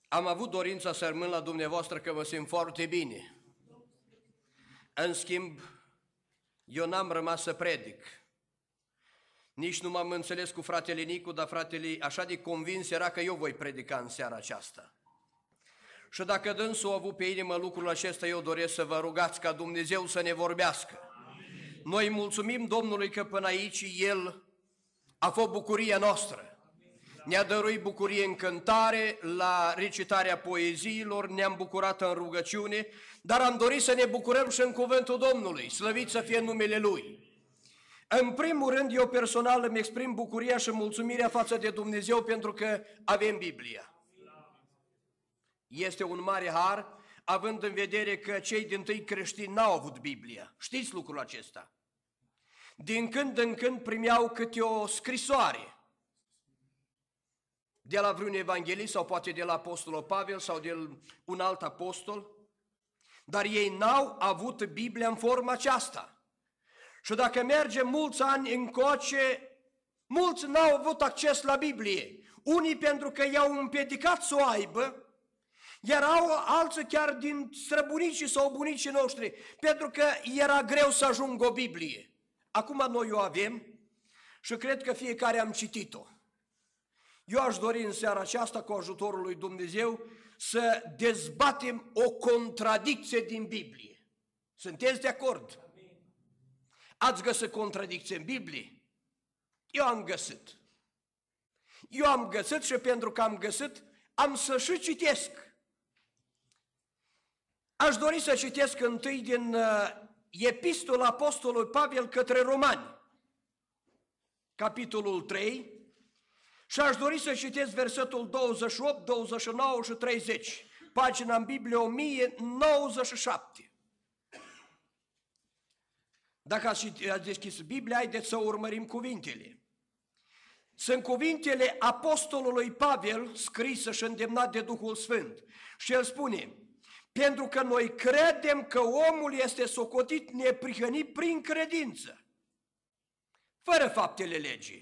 Am avut dorința să rămân la dumneavoastră că mă simt foarte bine. În schimb, eu n-am rămas să predic. Nici nu m-am înțeles cu fratele Nicu, dar fratele așa de convins era că eu voi predica în seara aceasta. Și dacă dânsul a avut pe inimă lucrul acesta, eu doresc să vă rugați ca Dumnezeu să ne vorbească. Amin. Noi mulțumim Domnului că până aici El a fost bucuria noastră. Ne-a dăruit bucurie în cântare, la recitarea poeziilor, ne-am bucurat în rugăciune, dar am dorit să ne bucurăm și în cuvântul Domnului, slăvit să fie numele Lui. În primul rând, eu personal îmi exprim bucuria și mulțumirea față de Dumnezeu pentru că avem Biblia. Este un mare har, având în vedere că cei dintâi creștini n-au avut Biblia. Știți lucrul acesta? Din când în când primeau câte o scrisoare de la vreun evanghelist sau poate de la apostolul Pavel sau de un alt apostol, dar ei n-au avut Biblia în forma aceasta. Și dacă mergem mulți ani încoace, mulți n-au avut acces la Biblie. Unii pentru că i-au împiedicat să o aibă, iar alții chiar din străbunicii sau bunicii noștri, pentru că era greu să ajungă o Biblie. Acum noi o avem și cred că fiecare am citit-o. Eu aș dori în seara aceasta, cu ajutorul lui Dumnezeu, să dezbatem o contradicție din Biblie. Sunteți de acord? Ați găsit contradicție în Biblie? Eu am găsit. Eu am găsit și pentru că am găsit, am să și citesc. Aș dori să citesc întâi din Epistola Apostolului Pavel către Romani, capitolul 3, și aș dori să citesc versetul 28, 29 și 30, pagina în Biblie 1097. Dacă ați deschis Biblia, haideți să urmărim cuvintele. Sunt cuvintele apostolului Pavel, scrise și îndemnat de Duhul Sfânt. Și el spune: pentru că noi credem că omul este socotit neprihănit prin credință, fără faptele legii.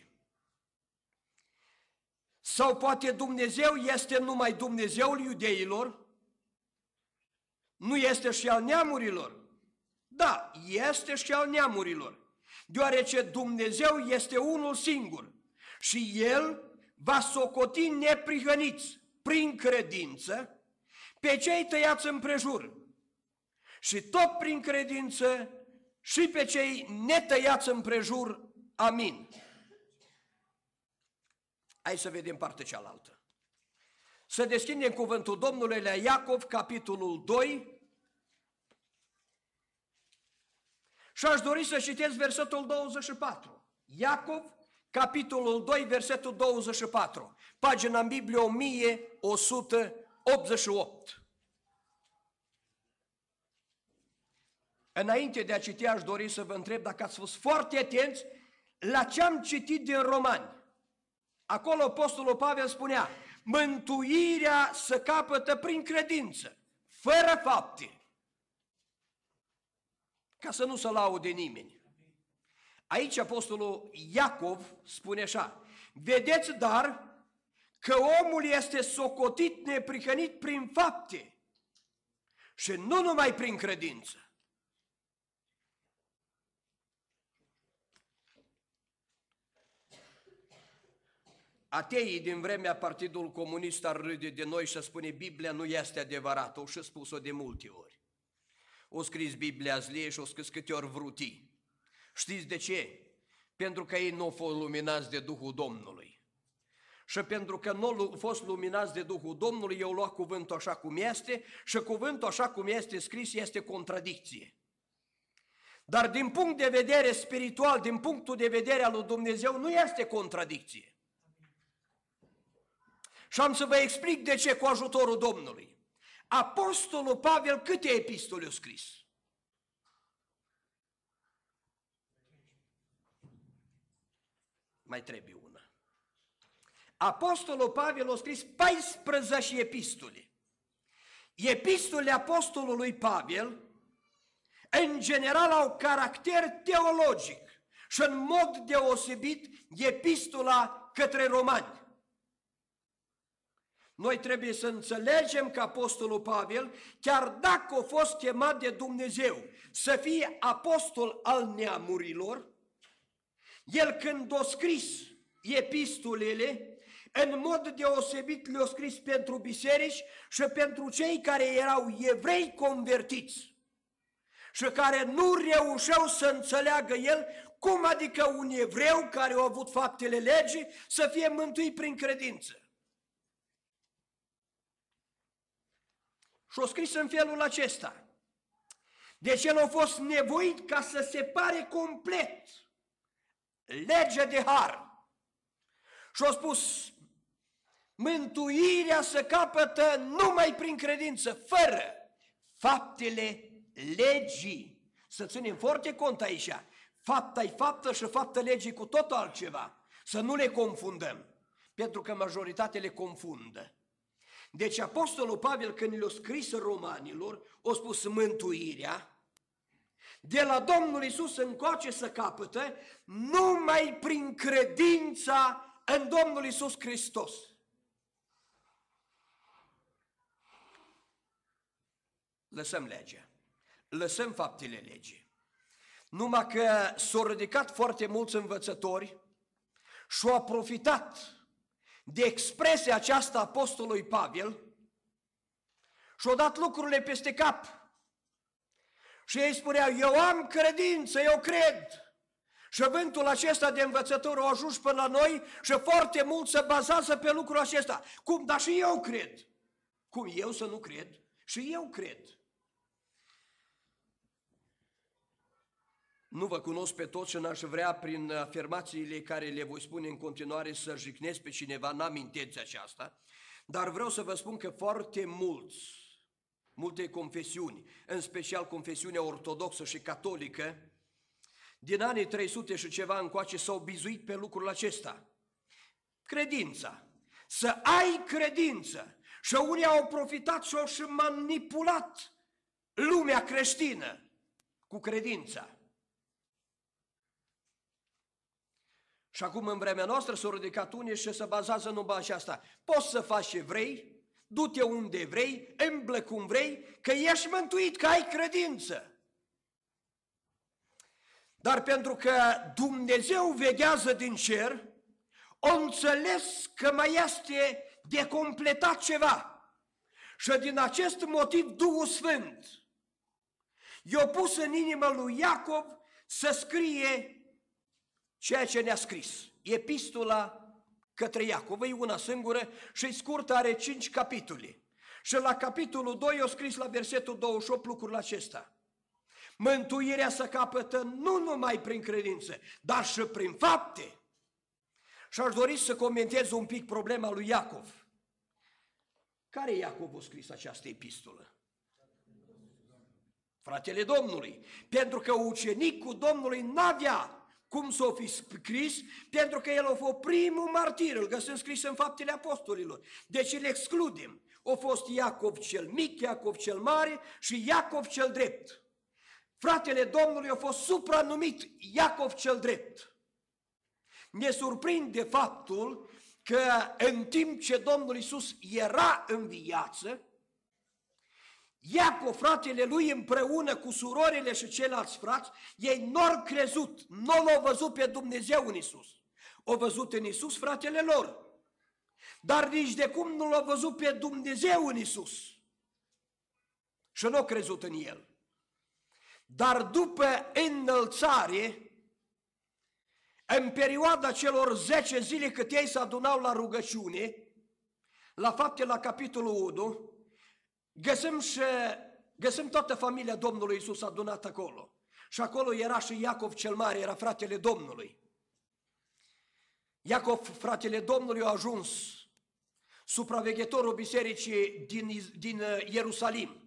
Sau poate Dumnezeu este numai Dumnezeul iudeilor? Nu este și al neamurilor? Da, este și al neamurilor, deoarece Dumnezeu este unul singur și El va socoti neprihăniți prin credință pe cei tăiați împrejur și tot prin credință și pe cei netăiați împrejur. Amin. Hai să vedem partea cealaltă. Să deschidem cuvântul Domnului la Iacov, capitolul 2, și aș dori să citesc versetul 24. Iacov, capitolul 2, versetul 24, pagina în Biblie 1188. Înainte de a citi, aș dori să vă întreb dacă ați fost foarte atenți la ce am citit din Romani. Acolo apostolul Pavel spunea: mântuirea se capătă prin credință, fără fapte, ca să nu se laude nimeni. Aici apostolul Iacov spune așa: vedeți dar că omul este socotit neprihănit prin fapte și nu numai prin credință. Ateii din vremea Partidului Comunist ar râde de noi și spune: Biblia nu este adevărată, o și spus-o de multe ori. O scris Biblia zlie și o scris câte ori vruti. Știți de ce? Pentru că ei nu au fost luminați de Duhul Domnului. Și pentru că nu au fost luminați de Duhul Domnului, eu luat cuvântul așa cum este și cuvântul așa cum este scris este contradicție. Dar din punct de vedere spiritual, din punctul de vedere al lui Dumnezeu, nu este contradicție. Și am să vă explic de ce cu ajutorul Domnului. Apostolul Pavel câte epistole a scris? Mai trebuie una. Apostolul Pavel a scris 14 epistole. Epistolele apostolului Pavel, în general, au caracter teologic și în mod deosebit epistola către romani. Noi trebuie să înțelegem că Apostolul Pavel, chiar dacă a fost chemat de Dumnezeu să fie apostol al neamurilor, el când a scris epistolele, în mod deosebit le-a scris pentru biserici și pentru cei care erau evrei convertiți și care nu reușeau să înțeleagă el cum adică un evreu care a avut faptele legii să fie mântuit prin credință. Și a scris în felul acesta. Deci el a fost nevoit ca să separe complet legea de har. Și a spus, mântuirea se capătă numai prin credință, fără faptele legii. Să ținem foarte cont aici. Fapta-i faptă și faptă legii cu tot altceva. Să nu le confundăm, pentru că majoritatea le confundă. Deci Apostolul Pavel, când le-a scris romanilor, a spus mântuirea de la Domnul Iisus încoace să capătă numai prin credința în Domnul Iisus Hristos. Lăsăm legea, lăsăm faptele legii. Numai că s-au ridicat foarte mulți învățători și au profitat de expresia aceasta Apostolului Pavel și au dat lucrurile peste cap. Și ei spuneau, eu am credință, eu cred. Și vântul acesta de învățători a ajuns până la noi și foarte mult se bazează pe lucrul acesta. Cum? Dar și eu cred. Cum eu să nu cred? Și eu cred. Nu vă cunosc pe toți și n-aș vrea prin afirmațiile care le voi spune în continuare să jignesc pe cineva, n-am intenția aceasta, dar vreau să vă spun că foarte multe confesiuni, în special confesiunea ortodoxă și catolică, din anii 300 și ceva încoace s-au bizuit pe lucrul acesta. Credința. Să ai credință. Și unii au profitat și au și manipulat lumea creștină cu credința. Și acum în vremea noastră s-au ridicat unii și se bazează numai aceasta. Poți să faci ce vrei, du-te unde vrei, îmblă cum vrei, că ești mântuit, că ai credință. Dar pentru că Dumnezeu veghează din cer, o înțeles că mai este de completat ceva. Și din acest motiv Duhul Sfânt i-a pus în inima lui Iacov să scrie ceea ce ne-a scris. Epistola către Iacov, e una singură și scurtă, are 5 capitole. Și la capitolul 2 a scris la versetul 28 lucrul acesta. Mântuirea se capătă nu numai prin credință, dar și prin fapte. Și aș dori să comentez un pic problema lui Iacov. Care Iacov a scris această epistolă? Fratele Domnului. Pentru că ucenicul Domnului n-avea cum s-o fi scris, pentru că el a fost primul martir, îl găsim scris în Faptele Apostolilor. Deci îl excludem. A fost Iacov cel mic, Iacov cel mare și Iacov cel drept. Fratele Domnului a fost supranumit Iacov cel drept. Ne surprinde faptul că în timp ce Domnul Iisus era în viață, Iacov, fratele lui, împreună cu surorile și ceilalți frați, ei n-au crezut, nu l-au văzut pe Dumnezeu în Iisus. Au văzut în Iisus fratele lor, dar nici de cum nu l-au văzut pe Dumnezeu în Iisus. Și nu au crezut în El. Dar după înălțare, în perioada celor 10 zile cât ei se adunau la rugăciune, la Fapte, la capitolul 1, găsim toată familia Domnului Iisus adunată acolo. Și acolo era și Iacov cel mare, era fratele Domnului. Iacov, fratele Domnului, a ajuns supraveghetorul bisericii din Ierusalim.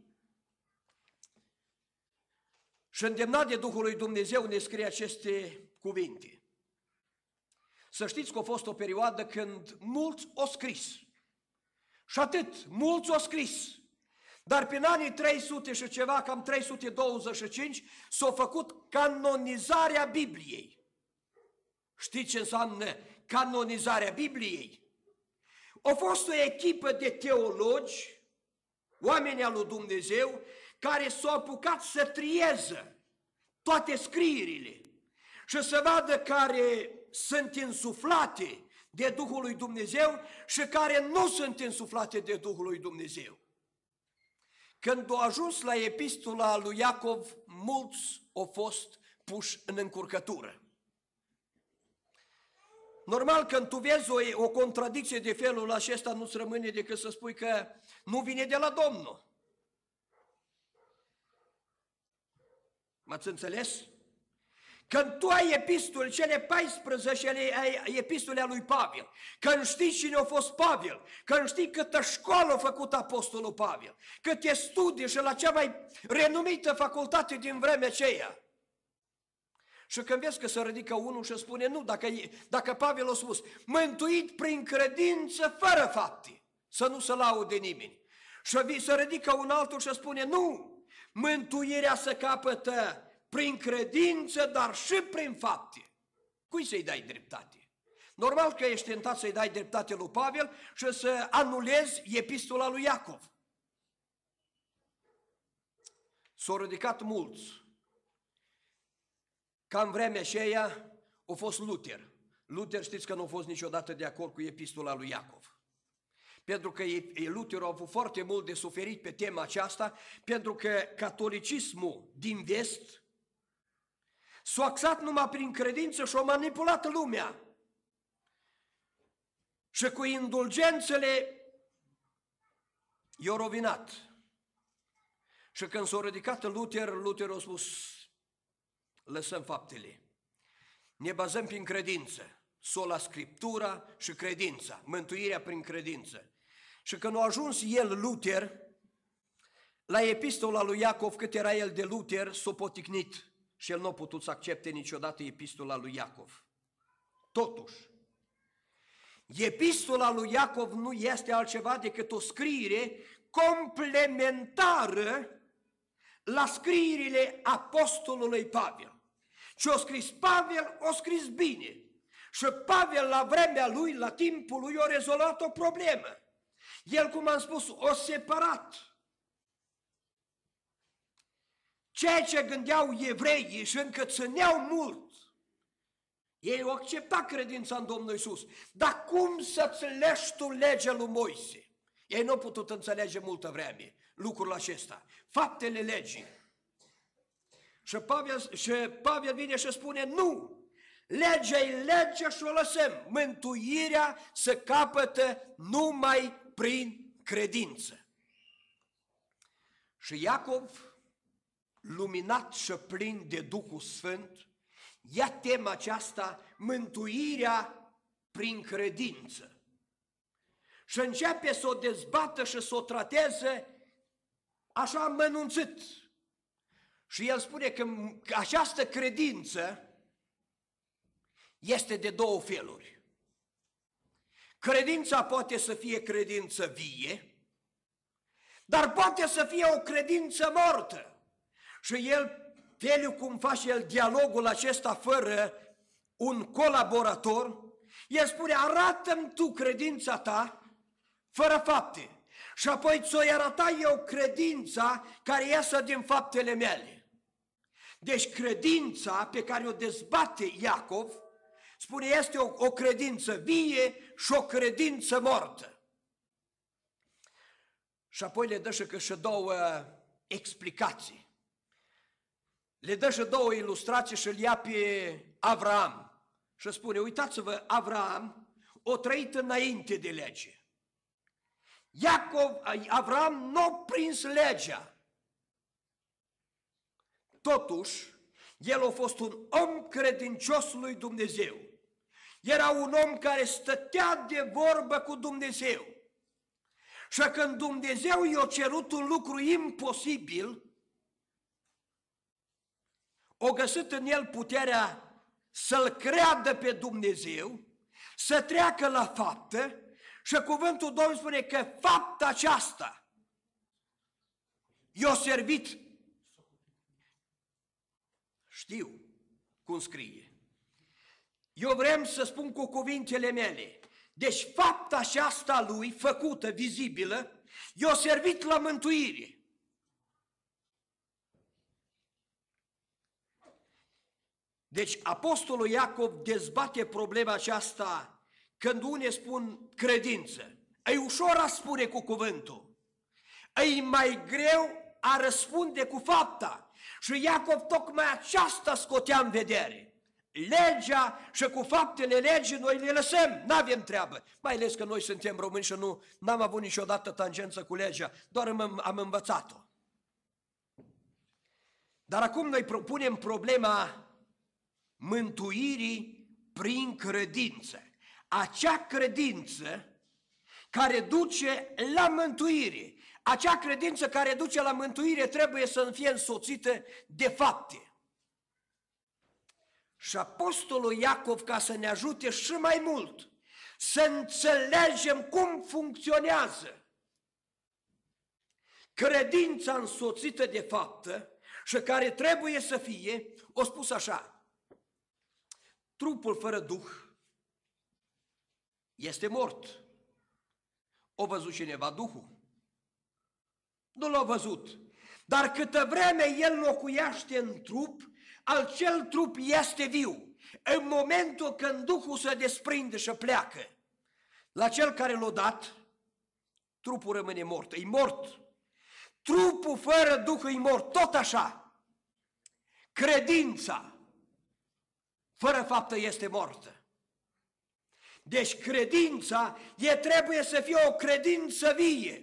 Și îndemnat de Duhul lui Dumnezeu ne scrie aceste cuvinte. Să știți că a fost o perioadă când mulți au scris. Și atât, mulți au scris. Dar prin anii 300 și ceva, cam 325, s-a făcut canonizarea Bibliei. Știți ce înseamnă canonizarea Bibliei? A fost o echipă de teologi, oameni al lui Dumnezeu, care s-au apucat să trieze toate scrierile și să vadă care sunt insuflate de Duhul lui Dumnezeu și care nu sunt insuflate de Duhul lui Dumnezeu. Când a ajuns la epistola lui Iacov, mulți au fost puși în încurcătură. Normal, când tu vezi o contradicție de felul acesta, nu-ți rămâne decât să spui că nu vine de la Domnul. M-ați înțeles? Când tu ai epistole, cele 14 ai epistole a lui Pavel, când știi cine a fost Pavel, când știi câtă școală a făcut apostolul Pavel, câte studii și la cea mai renumită facultate din vremea aceea. Și când vezi că se ridică unul și spune, nu, dacă Pavel a spus, mântuit prin credință fără fapte, să nu se laude nimeni. Și se ridică un altul și spune, nu, mântuirea se capătă prin credință, dar și prin fapte. Cui să-i dai dreptate? Normal că ești tentat să-i dai dreptate lui Pavel și să anulezi epistola lui Iacov. S-au ridicat mulți. Ca în vremea aceea a fost Luther. Luther știți că nu a fost niciodată de acord cu epistola lui Iacov. Pentru că Luther a avut foarte mult de suferit pe tema aceasta, pentru că catolicismul din vest s-a axat numai prin credință și a manipulat lumea. Și cu indulgențele i-a rovinat. Și când s-a ridicat Luther, Luther a spus, lăsăm faptele. Ne bazăm prin credință, sola Scriptura și credința, mântuirea prin credință. Și când a ajuns el, Luther, la epistola lui Iacov, cât era el de Luther, s-a poticnit și el nu a putut să accepte niciodată epistola lui Iacov. Totuși, epistola lui Iacov nu este altceva decât o scriere complementară la scrierile apostolului Pavel. Ce-a scris Pavel, a scris bine. Și Pavel, la vremea lui, la timpul lui, a rezolvat o problemă. El, cum am spus, a separat ceea ce gândeau evreii și încă țineau mult. Ei au acceptat credința în Domnul Iisus. Dar cum să-ți leși tu legea lui Moise? Ei nu au putut înțelege multă vreme lucrul acesta. Faptele legii. Și Pavel vine și spune, nu! Legea e legea și o lăsăm. Mântuirea se capătă numai prin credință. Și Iacov, luminat și plin de Duhul Sfânt, ia tema aceasta, mântuirea prin credință. Și începe să o dezbată și să o trateze așa amănunțit. Și el spune că această credință este de două feluri. Credința poate să fie credință vie, dar poate să fie o credință mortă. Și el, felul cum face el dialogul acesta fără un colaborator, el spune, arată-mi tu credința ta fără fapte și apoi ți-o arăta eu credința care iasă din faptele mele. Deci credința pe care o dezbate Iacov, spune, este o credință vie și o credință mortă. Și apoi le dă și două explicații. Le dă și două ilustrații și îl ia pe Avraam. Și spune, uitați-vă, Avraam o trăit înainte de lege. Avraam nu a prins legea. Totuși, el a fost un om credincios lui Dumnezeu. Era un om care stătea de vorbă cu Dumnezeu. Și când Dumnezeu i-a cerut un lucru imposibil, a găsit în el puterea să-L creadă pe Dumnezeu, să treacă la faptă și cuvântul Domnului spune că fapta aceasta i-a servit. Știu cum scrie. Eu vrem să spun cu cuvintele mele, Deci fapta aceasta lui, făcută, vizibilă, i-a servit la mântuire. Deci apostolul Iacov dezbate problema aceasta când unii spun credință. E ușor a spune cu cuvântul, e mai greu a răspunde cu fapta. Și Iacov tocmai aceasta scotea în vedere. Legea și cu faptele legii noi le lăsăm, n-avem treabă. Mai ales că noi suntem români și n-am avut niciodată tangență cu legea, doar am învățat-o. Dar acum noi propunem problema mântuirii prin credință. Acea credință care duce la mântuire. Acea credință care duce la mântuire trebuie să fie însoțită de fapte. Și apostolul Iacov, ca să ne ajute și mai mult să înțelegem cum funcționează credința însoțită de faptă și care trebuie să fie, o spus așa: trupul fără duh este mort. O văzut cineva Duhul? Nu l-a văzut. Dar câtă vreme el locuiește în trup, acel trup este viu. În momentul când Duhul se desprinde și pleacă la cel care l-a dat, trupul rămâne mort. E mort. Trupul fără Duh e mort. Tot așa. Credința fără faptă este mortă. Deci credința trebuie să fie o credință vie.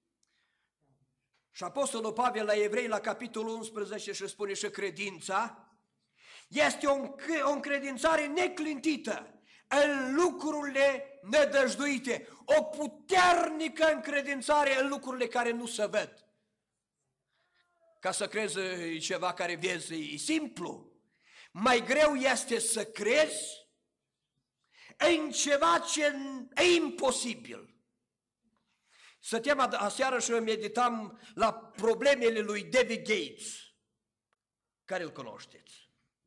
Și apostolul Pavel la Evrei, la capitolul 11, și spune și credința este o încredințare neclintită în lucrurile nedăjduite, o puternică încredințare în lucrurile care nu se văd. Ca să crezi ceva care vezi e simplu. Mai greu este să crezi în ceva ce e imposibil. Stăteam aseară și meditam la problemele lui David Gates, care îl cunoașteți.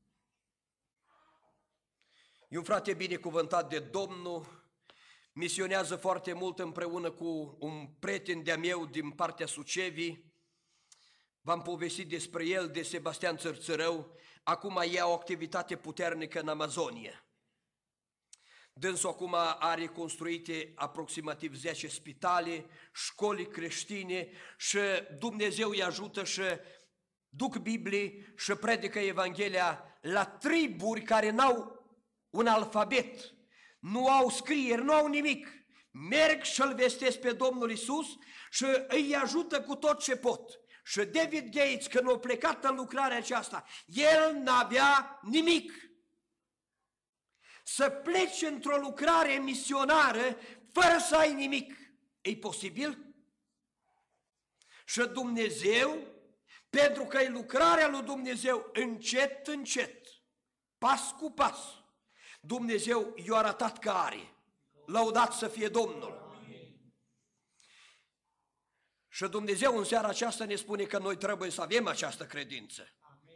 E un frate binecuvântat de Domnul, misionează foarte mult împreună cu un prieten de-a meu din partea Sucevii. V-am povestit despre el, de Sebastian Țărțărău. Acum ia o activitate puternică în Amazonia. Dânsul acum are construite aproximativ 10 spitale, școli creștine și Dumnezeu îi ajută și duc Biblii și predică Evanghelia la triburi care n-au un alfabet, nu au scrieri, nu au nimic. Merg și îl vestesc pe Domnul Iisus și îi ajută cu tot ce pot. Și David Gates, când a plecat în lucrarea aceasta, el n-avea nimic. Să pleci într-o lucrare misionară fără să ai nimic, e posibil? Și Dumnezeu, pentru că e lucrarea lui Dumnezeu, încet, încet, pas cu pas, Dumnezeu i-a arătat că are. Lăudat să fie Domnul. Și Dumnezeu în seara aceasta ne spune că noi trebuie să avem această credință.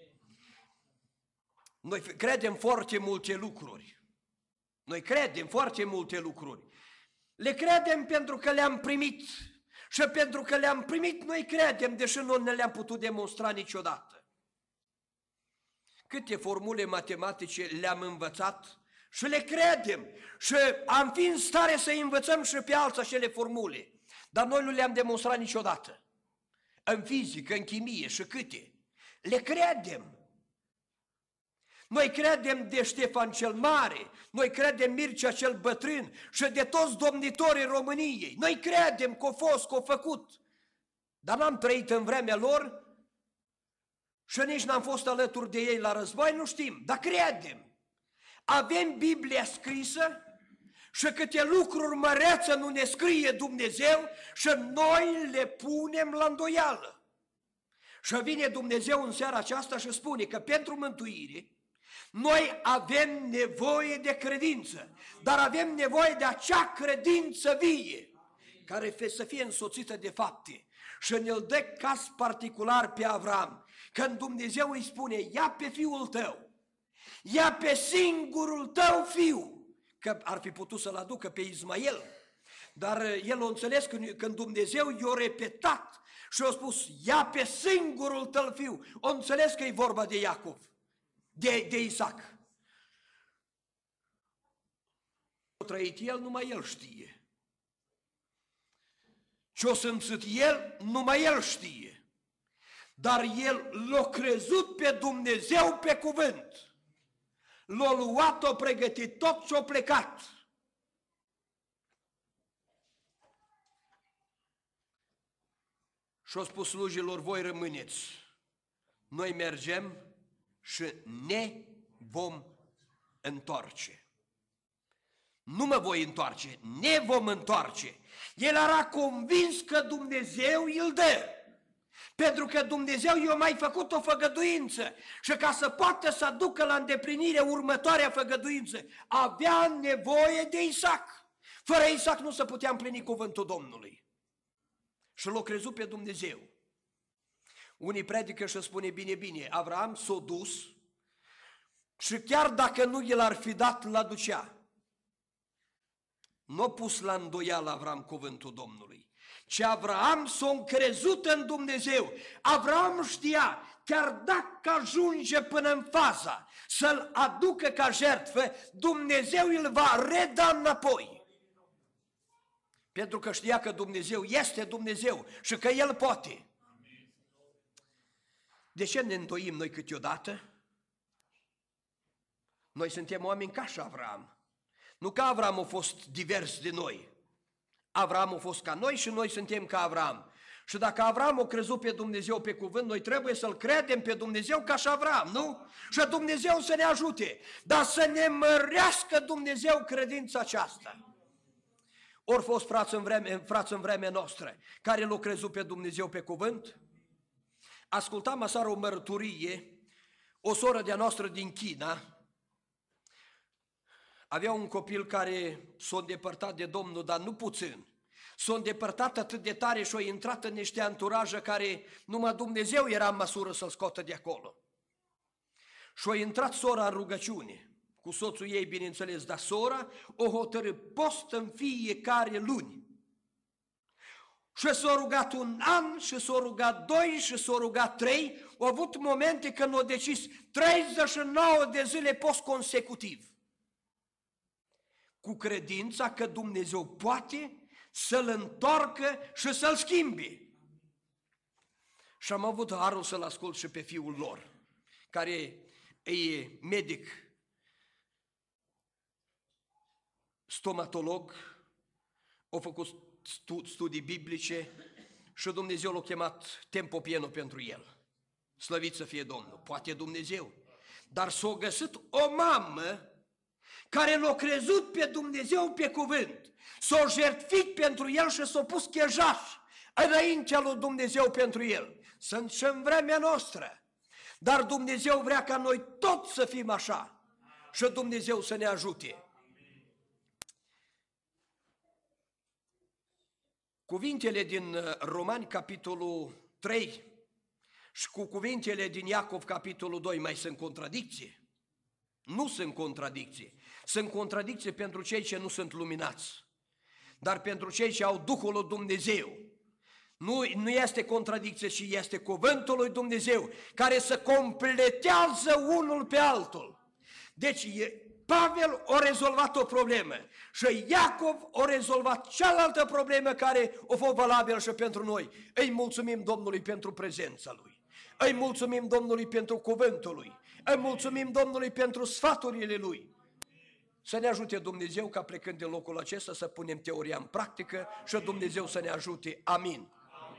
Noi credem foarte multe lucruri. Noi credem foarte multe lucruri. Le credem pentru că le-am primit. Și pentru că le-am primit, noi credem, deși nu ne le-am putut demonstra niciodată. Câte formule matematice le-am învățat și le credem. Și am fi în stare să învățăm și pe alții acele formule. Dar noi nu le-am demonstrat niciodată. În fizică, în chimie și câte. Le credem. Noi credem de Ștefan cel Mare, noi credem Mircea cel Bătrân și de toți domnitorii României. Noi credem că au fost, că au făcut. Dar n-am trăit în vremea lor și nici n-am fost alături de ei la război, nu știm, dar credem. Avem Biblia scrisă și câte lucruri mărețe nu ne scrie Dumnezeu și noi le punem la îndoială. Și vine Dumnezeu în seara aceasta și spune că pentru mântuire noi avem nevoie de credință, dar avem nevoie de acea credință vie, care să fie însoțită de fapte. Și ne-l dă caz particular pe Avram, când Dumnezeu îi spune, ia pe fiul tău, ia pe singurul tău fiu, că ar fi putut să-l aducă pe Ismael. Dar el a înțeles când Dumnezeu i-a repetat și a spus, ia pe singurul tău fiu. A înțeles că e vorba de Iacov, de Isaac. Ce-a trăit el, numai el știe. Ce-a simțit el, numai el știe. Dar el l-a crezut pe Dumnezeu pe cuvânt. L-a luat, a pregătit tot și a plecat. Și-a spus slujilor, voi rămâneți. Noi mergem și ne vom întoarce. Nu mă voi întoarce, ne vom întoarce. El era convins că Dumnezeu îl dă. Pentru că Dumnezeu i-a mai făcut o făgăduință și ca să poată să aducă la îndeplinire următoarea făgăduință, avea nevoie de Isaac. Fără Isaac nu se putea împlini cuvântul Domnului. Și l-a crezut pe Dumnezeu. Unii predică și spune, bine, Avram s-a dus și chiar dacă nu el ar fi dat, l-aducea. Nu a pus la îndoială Avram cuvântul Domnului, ci Avram s-a încrezut în Dumnezeu. Avram știa, chiar dacă ajunge până în faza să-l aducă ca jertfă, Dumnezeu îl va reda înapoi. Pentru că știa că Dumnezeu este Dumnezeu și că El poate. De ce ne îndoim noi câteodată? Noi suntem oameni ca și Avram. Nu că Avram a fost divers de noi. Avram a fost ca noi și noi suntem ca Avram. Și dacă Avram a crezut pe Dumnezeu pe cuvânt, noi trebuie să-L credem pe Dumnezeu ca și Avram, nu? Și Dumnezeu să ne ajute, dar să ne mărească Dumnezeu credința aceasta. Ori fost frați în vremea noastră, care l-au crezut pe Dumnezeu pe cuvânt? Ascultam aseară o mărturie, o soră de-a noastră din China, avea un copil care s-a îndepărtat de Domnul, dar nu puțin. S-a îndepărtat atât de tare și a intrat în niște anturaje care numai Dumnezeu era în măsură să-l scoată de acolo. Și a intrat sora în rugăciune, cu soțul ei, bineînțeles, dar sora o hotărât post în fiecare luni. Și s-a rugat 1 an, și s-a rugat 2, și s-a rugat 3, au avut momente când au decis 39 de zile post consecutiv. Cu credința că Dumnezeu poate să-l întoarcă și să-l schimbe. Și am avut harul să-l ascult și pe fiul lor, care e medic, stomatolog, a făcut studii biblice și Dumnezeu l-a chemat tempo pieno pentru el. Slăvit să fie Domnul, poate Dumnezeu. Dar s-a găsit o mamă care l-a crezut pe Dumnezeu pe cuvânt, s-a jertfit pentru el și s-a pus chejaș înaintea lui Dumnezeu pentru el. Sunt și în vremea noastră, dar Dumnezeu vrea ca noi toți să fim așa și Dumnezeu să ne ajute. Cuvintele din Romani, capitolul 3, și cu cuvintele din Iacov, capitolul 2, mai sunt contradicție? Nu sunt contradicție. Sunt contradicție pentru cei ce nu sunt luminați. Dar pentru cei ce au Duhul lui Dumnezeu, nu este contradicție, ci este cuvântul lui Dumnezeu, care se completează unul pe altul. Deci Pavel a rezolvat o problemă și Iacov a rezolvat cealaltă problemă care a fost valabilă și pentru noi. Îi mulțumim Domnului pentru prezența Lui. Îi mulțumim Domnului pentru cuvântul Lui. Îi mulțumim Domnului pentru sfaturile Lui. Să ne ajute Dumnezeu ca plecând de locul acesta să punem teoria în practică și Dumnezeu să ne ajute. Amin.